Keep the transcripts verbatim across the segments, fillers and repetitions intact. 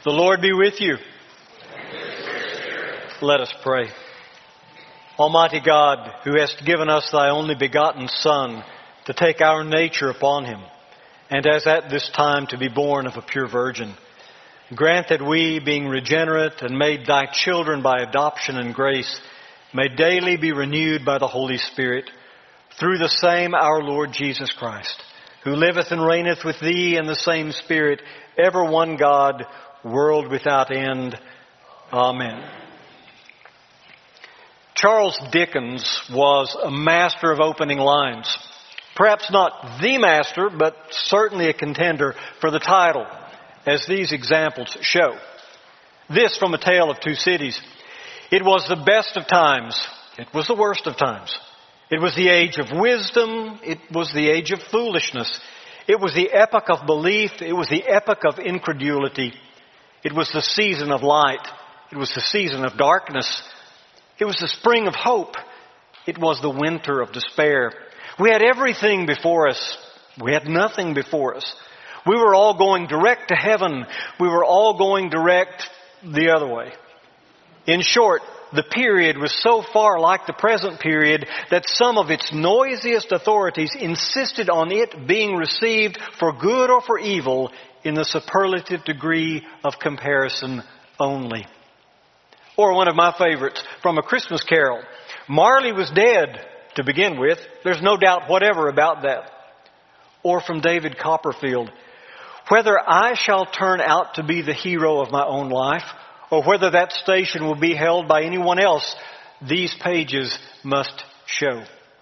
The Lord be with you. Let us pray. Almighty God, who hast given us thy only begotten Son to take our nature upon him, and as at this time to be born of a pure virgin, grant that we, being regenerate and made thy children by adoption and grace, may daily be renewed by the Holy Spirit, through the same our Lord Jesus Christ, who liveth and reigneth with thee in the same Spirit, ever one God, world without end. Amen. Charles Dickens was a master of opening lines. Perhaps not the master, but certainly a contender for the title, as these examples show. This from A Tale of Two Cities. It was the best of times. It was the worst of times. It was the age of wisdom. It was the age of foolishness. It was the epoch of belief. It was the epoch of incredulity. It was the season of light. It was the season of darkness. It was the spring of hope. It was the winter of despair. We had everything before us. We had nothing before us. We were all going direct to heaven. We were all going direct the other way. In short, the period was so far like the present period that some of its noisiest authorities insisted on it being received for good or for evil in the superlative degree of comparison only. Or one of my favorites from A Christmas Carol. Marley was dead to begin with. There's no doubt whatever about that. Or from David Copperfield. Whether I shall turn out to be the hero of my own life, or whether that station will be held by anyone else, these pages must show.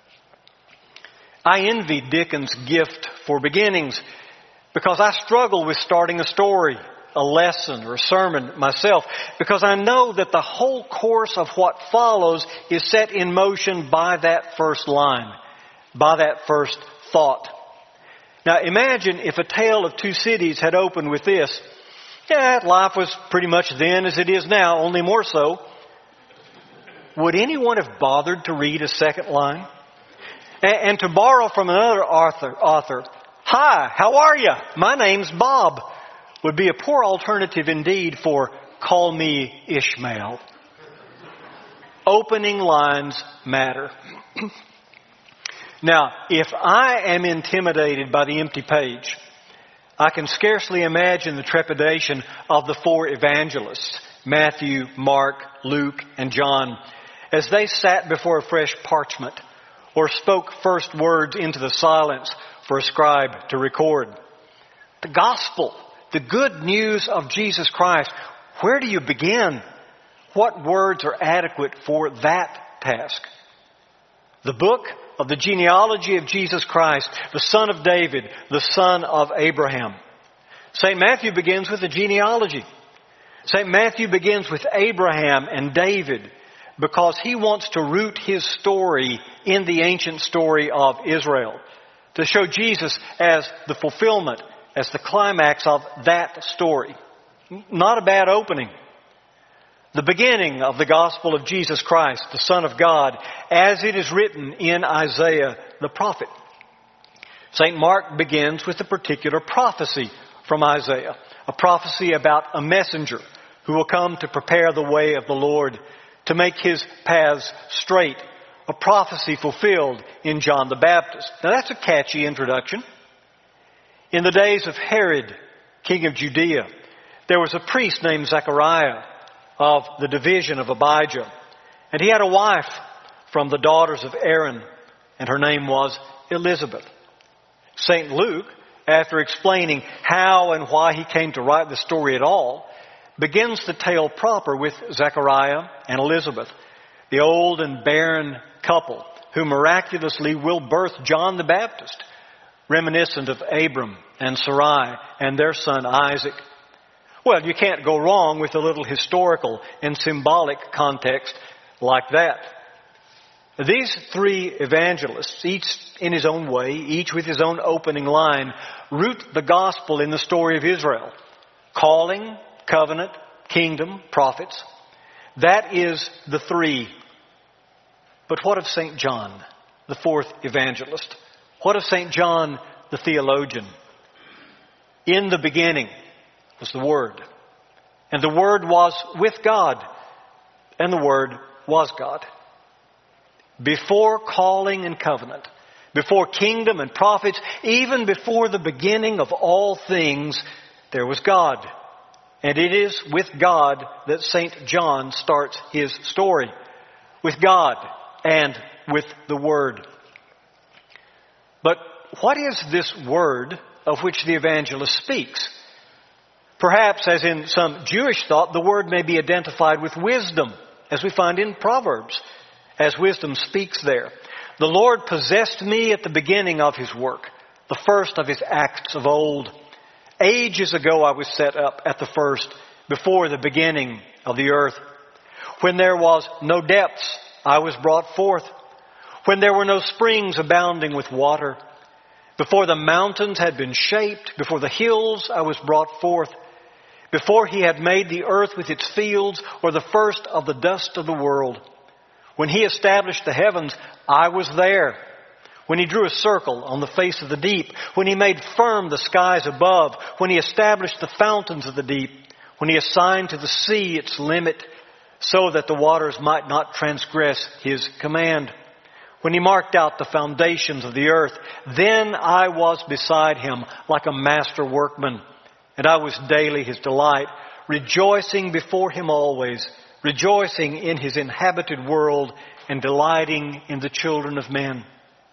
I envy Dickens' gift for beginnings because I struggle with starting a story, a lesson, or a sermon myself, because I know that the whole course of what follows is set in motion by that first line, by that first thought. Now imagine if A Tale of Two Cities had opened with this. Yeah, life was pretty much then as it is now, only more so. Would anyone have bothered to read a second line? And, and to borrow from another author, author, "Hi, how are you? My name's Bob," would be a poor alternative indeed for "Call me Ishmael." Opening lines matter. Now, if I am intimidated by the empty page, I can scarcely imagine the trepidation of the four evangelists, Matthew, Mark, Luke, and John, as they sat before a fresh parchment or spoke first words into the silence for a scribe to record. The gospel, the good news of Jesus Christ, where do you begin? What words are adequate for that task? The book of the genealogy of Jesus Christ, the son of David, the son of Abraham. Saint Matthew begins with the genealogy. Saint Matthew begins with Abraham and David because he wants to root his story in the ancient story of Israel, to show Jesus as the fulfillment, as the climax of that story. Not a bad opening. The beginning of the gospel of Jesus Christ, the Son of God, as it is written in Isaiah the prophet. Saint Mark begins with a particular prophecy from Isaiah, a prophecy about a messenger who will come to prepare the way of the Lord, to make his paths straight, a prophecy fulfilled in John the Baptist. Now that's a catchy introduction. In the days of Herod, king of Judea, there was a priest named Zechariah of the division of Abijah. And he had a wife from the daughters of Aaron, and her name was Elizabeth. Saint Luke, after explaining how and why he came to write the story at all, begins the tale proper with Zechariah and Elizabeth, the old and barren couple who miraculously will birth John the Baptist, reminiscent of Abram and Sarai and their son Isaac. Well, you can't go wrong with a little historical and symbolic context like that. These three evangelists, each in his own way, each with his own opening line, root the gospel in the story of Israel. Calling, covenant, kingdom, prophets. That is the three. But what of Saint John, the fourth evangelist? What of Saint John, the theologian? In the beginning was the Word. And the Word was with God, and the Word was God. Before calling and covenant, before kingdom and prophets, even before the beginning of all things, there was God. And it is with God that Saint John starts his story. With God and with the Word. But what is this Word of which the evangelist speaks? Perhaps, as in some Jewish thought, the Word may be identified with wisdom, as we find in Proverbs, as wisdom speaks there. The Lord possessed me at the beginning of His work, the first of His acts of old. Ages ago I was set up at the first, before the beginning of the earth. When there was no depths, I was brought forth. When there were no springs abounding with water. Before the mountains had been shaped, before the hills I was brought forth. Before He had made the earth with its fields, or the first of the dust of the world. When He established the heavens, I was there. When He drew a circle on the face of the deep. When He made firm the skies above. When He established the fountains of the deep. When He assigned to the sea its limit, so that the waters might not transgress His command. When He marked out the foundations of the earth, then I was beside Him like a master workman. And I was daily His delight, rejoicing before Him always, rejoicing in His inhabited world, and delighting in the children of men.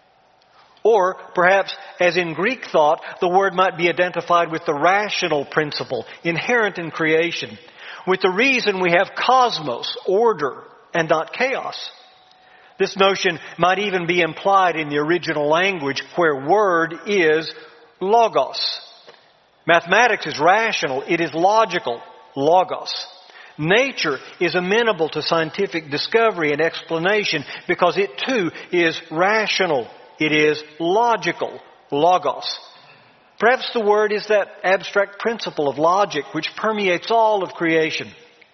Or perhaps, as in Greek thought, the word might be identified with the rational principle inherent in creation, with the reason we have cosmos, order, and not chaos. This notion might even be implied in the original language, where word is logos. Mathematics is rational, it is logical, logos. Nature is amenable to scientific discovery and explanation because it too is rational. It is logical, logos. Perhaps the word is that abstract principle of logic which permeates all of creation.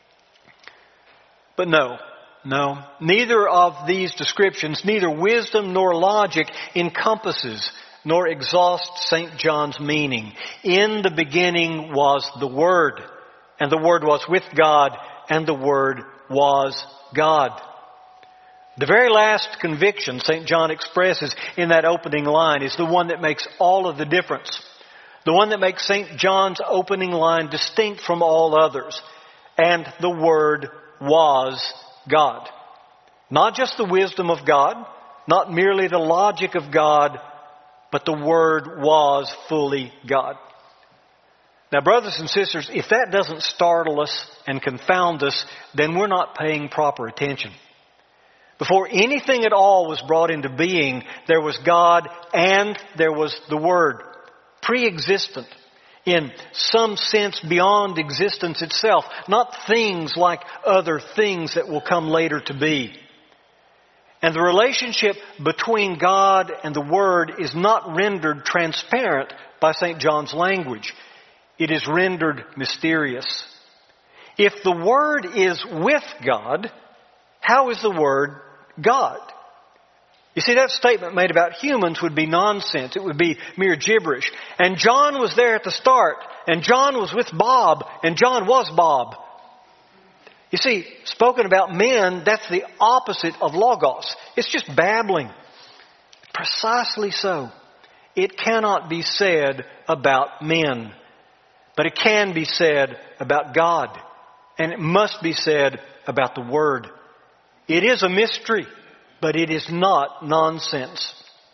But no, no, neither of these descriptions, neither wisdom nor logic encompasses nor exhausts Saint John's meaning. In the beginning was the Word, and the Word was with God, and the Word was God. The very last conviction Saint John expresses in that opening line is the one that makes all of the difference. The one that makes Saint John's opening line distinct from all others. And the Word was God. Not just the wisdom of God, not merely the logic of God, but the Word was fully God. Now, brothers and sisters, if that doesn't startle us and confound us, then we're not paying proper attention. Before anything at all was brought into being, there was God and there was the Word, pre-existent, in some sense beyond existence itself, not things like other things that will come later to be. And the relationship between God and the Word is not rendered transparent by Saint John's language. It is rendered mysterious. If the Word is with God, how is the Word God? You see, that statement made about humans would be nonsense. It would be mere gibberish. And John was there at the start. And John was with Bob. And John was Bob. You see, spoken about men, that's the opposite of logos. It's just babbling. Precisely so. It cannot be said about men. But it can be said about God. And it must be said about the Word. It is a mystery, but it is not nonsense.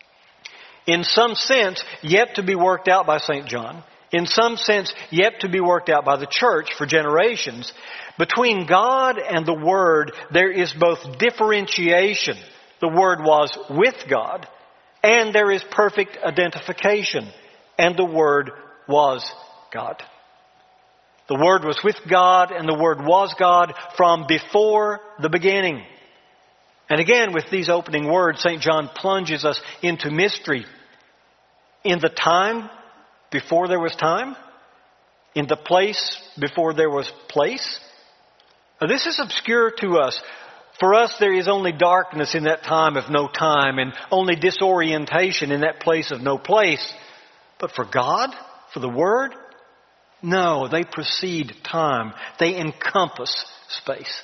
In some sense, yet to be worked out by Saint John, in some sense, yet to be worked out by the church for generations, between God and the Word, there is both differentiation. The Word was with God, and there is perfect identification, and the Word was God. The Word was with God, and the Word was God from before the beginning. And again, with these opening words, Saint John plunges us into mystery. In the time before there was time? In the place before there was place? Now, this is obscure to us. For us, there is only darkness in that time of no time, and only disorientation in that place of no place. But for God, for the Word, No, they precede time. They encompass space.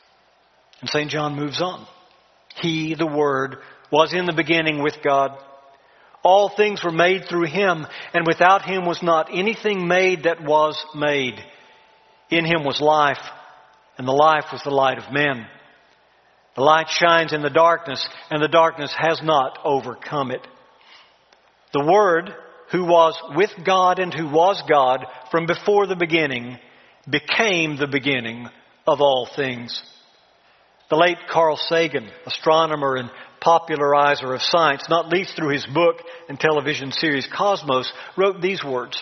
And Saint John moves on. He, the Word, was in the beginning with God. All things were made through Him, and without Him was not anything made that was made. In Him was life, and the life was the light of men. The light shines in the darkness, and the darkness has not overcome it. The Word, who was with God and who was God from before the beginning, became the beginning of all things. The late Carl Sagan, astronomer and popularizer of science, not least through his book and television series Cosmos, wrote these words: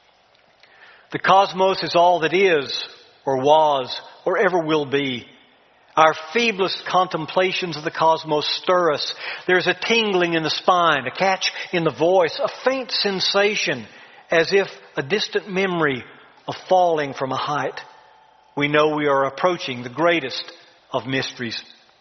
"The cosmos is all that is, or was, or ever will be. Our feeblest contemplations of the cosmos stir us. There's a tingling in the spine, a catch in the voice, a faint sensation, as if a distant memory of falling from a height. We know we are approaching the greatest of mysteries."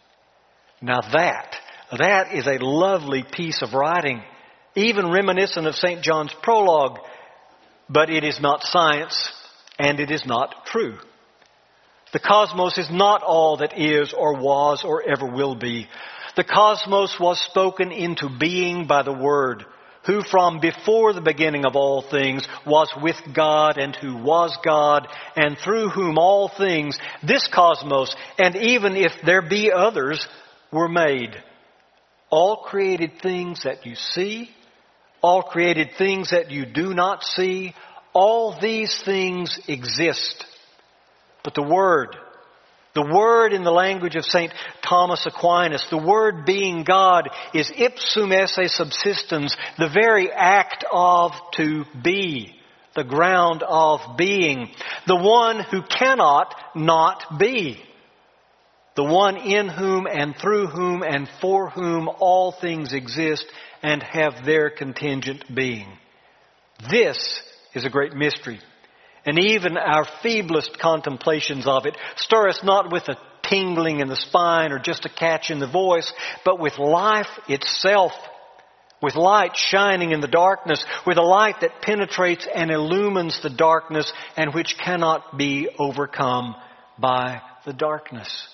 Now that, that is a lovely piece of writing, even reminiscent of Saint John's prologue, but it is not science and it is not true. The cosmos is not all that is or was or ever will be. The cosmos was spoken into being by the Word, who from before the beginning of all things was with God and who was God, and through whom all things, this cosmos, and even if there be others, were made. All created things that you see, all created things that you do not see, all these things exist. But the Word, the Word in the language of Saint Thomas Aquinas, the Word being God, is ipsum esse subsistens, the very act of to be, the ground of being, the one who cannot not be, the one in whom and through whom and for whom all things exist and have their contingent being. This is a great mystery. And even our feeblest contemplations of it stir us not with a tingling in the spine or just a catch in the voice, but with life itself, with light shining in the darkness, with a light that penetrates and illumines the darkness and which cannot be overcome by the darkness.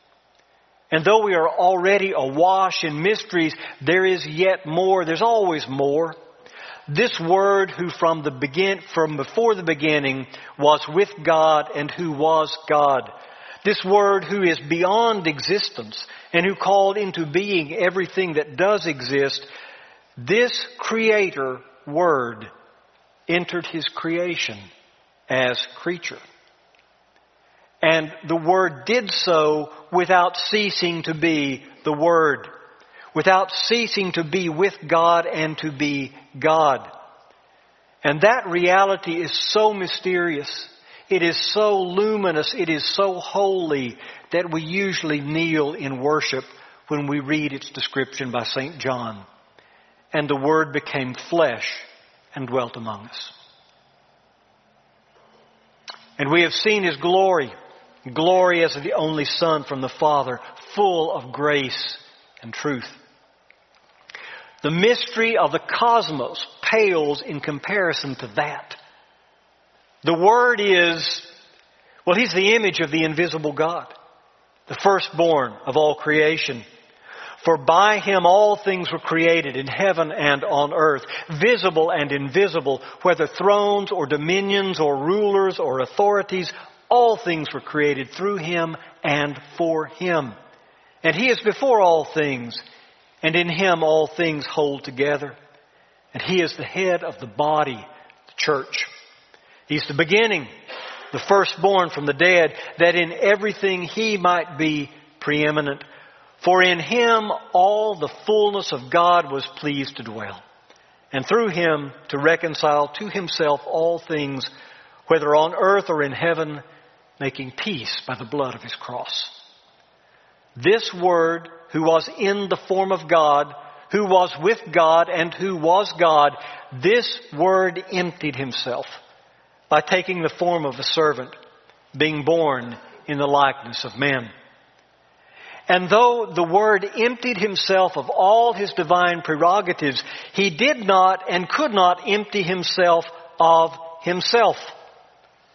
And though we are already awash in mysteries, there is yet more. There's always more. This Word who from the begin, from before the beginning was with God and who was God. This Word who is beyond existence and who called into being everything that does exist. This Creator Word entered His creation as creature. And the Word did so without ceasing to be the Word, without ceasing to be with God and to be God. And that reality is so mysterious, it is so luminous, it is so holy that we usually kneel in worship when we read its description by Saint John. And the Word became flesh and dwelt among us. And we have seen His glory, glory as the only Son from the Father, full of grace and truth. The mystery of the cosmos pales in comparison to that. The Word is, well, He's the image of the invisible God, the firstborn of all creation. For by Him all things were created in heaven and on earth, visible and invisible, whether thrones or dominions or rulers or authorities, all things were created through Him and for Him. And He is before all things, and in Him all things hold together. And He is the head of the body, the church. He's the beginning, the firstborn from the dead, that in everything He might be preeminent. For in Him all the fullness of God was pleased to dwell, and through Him to reconcile to Himself all things, whether on earth or in heaven, making peace by the blood of His cross. This Word, who was in the form of God, who was with God and who was God, this Word emptied Himself by taking the form of a servant, being born in the likeness of men. And though the Word emptied Himself of all His divine prerogatives, He did not and could not empty Himself of Himself.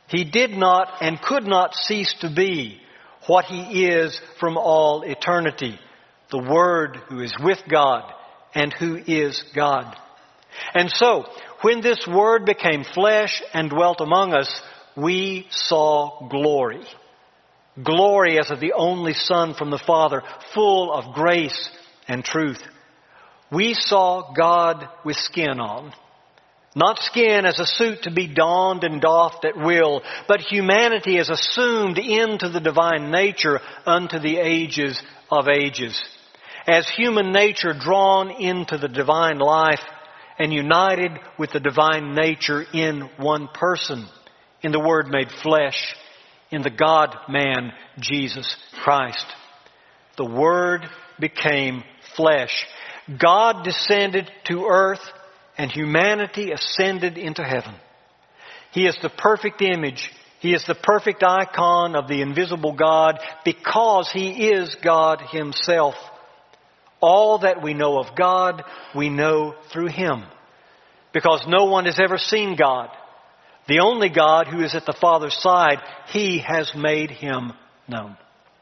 He did not and could not cease to be what He is from all eternity, the Word who is with God and who is God. And so, when this Word became flesh and dwelt among us, we saw glory. Glory as of the only Son from the Father, full of grace and truth. We saw God with skin on. Not skin as a suit to be donned and doffed at will, but humanity as assumed into the divine nature unto the ages of ages. As human nature drawn into the divine life and united with the divine nature in one person, in the Word made flesh, in the God-man, Jesus Christ. The Word became flesh. God descended to earth and humanity ascended into heaven. He is the perfect image. He is the perfect icon of the invisible God because He is God Himself. All that we know of God, we know through Him. Because no one has ever seen God. The only God who is at the Father's side, He has made Him known.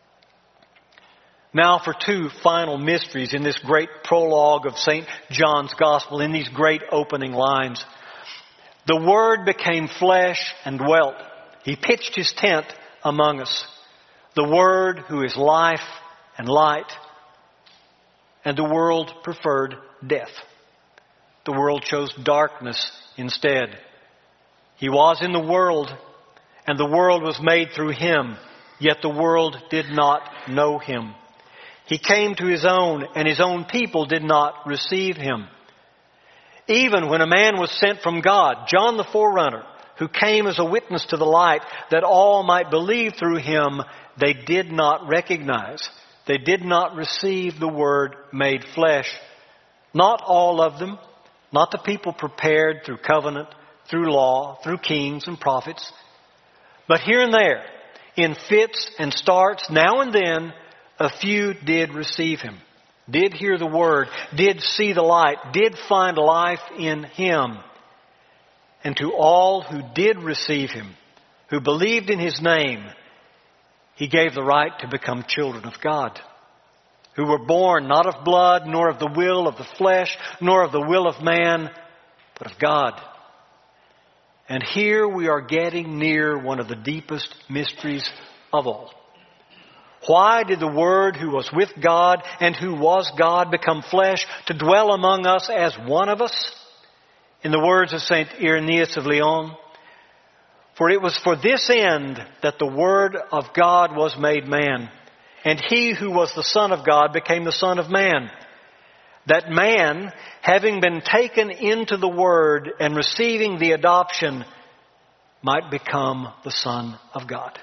Now for two final mysteries in this great prologue of Saint John's Gospel, in these great opening lines. The Word became flesh and dwelt. He pitched His tent among us. The Word who is life and light. And the world preferred death. The world chose darkness instead. He was in the world, and the world was made through Him, yet the world did not know Him. He came to His own, and His own people did not receive Him. Even when a man was sent from God, John the forerunner, who came as a witness to the light, that all might believe through Him, they did not recognize. They did not receive the Word made flesh. Not all of them, not the people prepared through covenant, through law, through kings and prophets. But here and there, in fits and starts, now and then, a few did receive Him, did hear the Word, did see the light, did find life in Him. And to all who did receive Him, who believed in His name, He gave the right to become children of God, who were born not of blood, nor of the will of the flesh, nor of the will of man, but of God. And here we are getting near one of the deepest mysteries of all. Why did the Word who was with God and who was God become flesh to dwell among us as one of us? In the words of Saint Irenaeus of Lyon, for it was for this end that the Word of God was made man, and He who was the Son of God became the Son of man, that man, having been taken into the Word and receiving the adoption, might become the Son of God.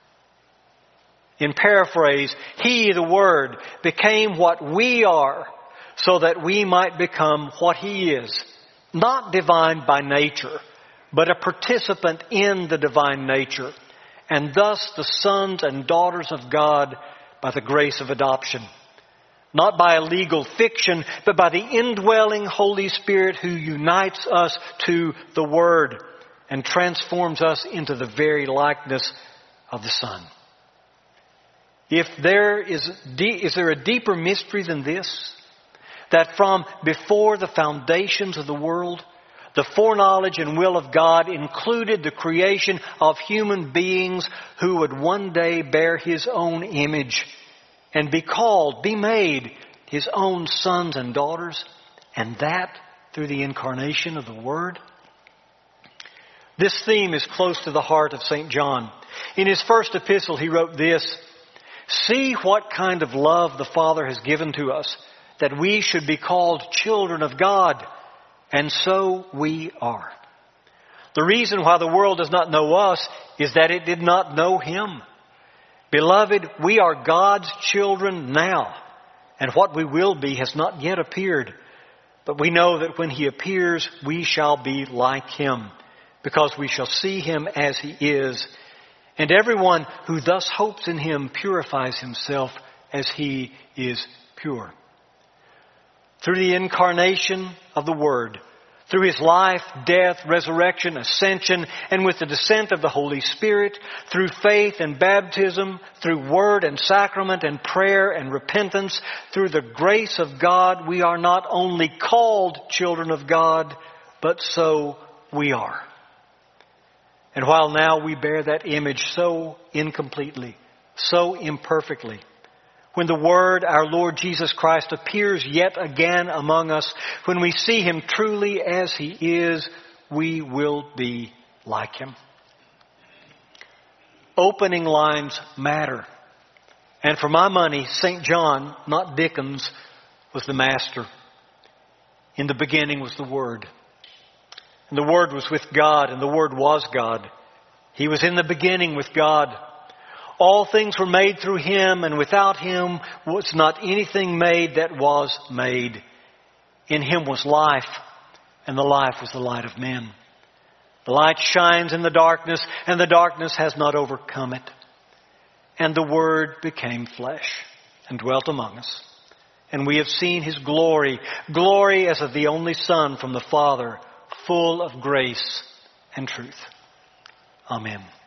In paraphrase, He, the Word, became what we are so that we might become what He is. Not divine by nature, but a participant in the divine nature. And thus the sons and daughters of God by the grace of adoption. Not by a legal fiction, but by the indwelling Holy Spirit who unites us to the Word and transforms us into the very likeness of the Son. If there is, is there a deeper mystery than this? That from before the foundations of the world, the foreknowledge and will of God included the creation of human beings who would one day bear His own image and be called, be made His own sons and daughters, and that through the incarnation of the Word? This theme is close to the heart of Saint John. In his first epistle he wrote this, "See what kind of love the Father has given to us, that we should be called children of God, and so we are." The reason why the world does not know us is that it did not know Him. Beloved, we are God's children now, and what we will be has not yet appeared. But we know that when He appears, we shall be like Him, because we shall see Him as He is. And everyone who thus hopes in Him purifies himself as He is pure. Through the incarnation of the Word, through His life, death, resurrection, ascension, and with the descent of the Holy Spirit, through faith and baptism, through word and sacrament and prayer and repentance, through the grace of God, we are not only called children of God, but so we are. And while now we bear that image so incompletely, so imperfectly, when the Word, our Lord Jesus Christ, appears yet again among us, when we see Him truly as He is, we will be like Him. Opening lines matter. And for my money, Saint John, not Dickens, was the master. In the beginning was the Word. And the Word was with God, and the Word was God. He was in the beginning with God. All things were made through Him, and without Him was not anything made that was made. In Him was life, and the life was the light of men. The light shines in the darkness, and the darkness has not overcome it. And the Word became flesh and dwelt among us. And we have seen His glory, glory as of the only Son from the Father, full of grace and truth. Amen.